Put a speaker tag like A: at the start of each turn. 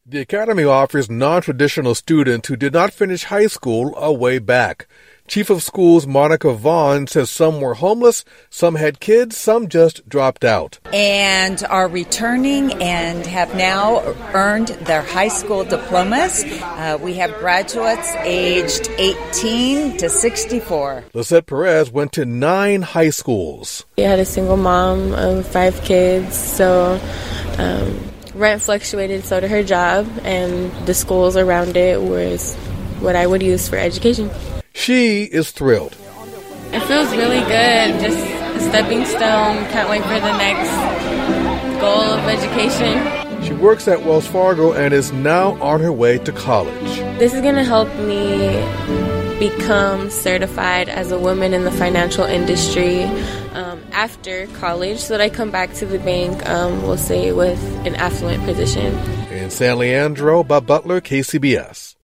A: The Academy offers non-traditional students who did not finish high school a way back. Chief of Schools Monica Vaughn says some were homeless, some had kids, some just dropped out.
B: And are returning and have now earned their high school diplomas. We have graduates aged 18 to 64.
A: Lisette Perez went to 9 high schools.
C: I had a single mom of 5 kids, so rent fluctuated, so did her job, and the schools around it was what I would use for education.
A: She is thrilled.
C: It feels really good, just a stepping stone. Can't wait for the next goal of education.
A: She works at Wells Fargo and is now on her way to college.
C: This is going to help me become certified as a woman in the financial industry after college, so that I come back to the bank, we'll say, with an affluent position.
A: In San Leandro, Bob Butler, KCBS.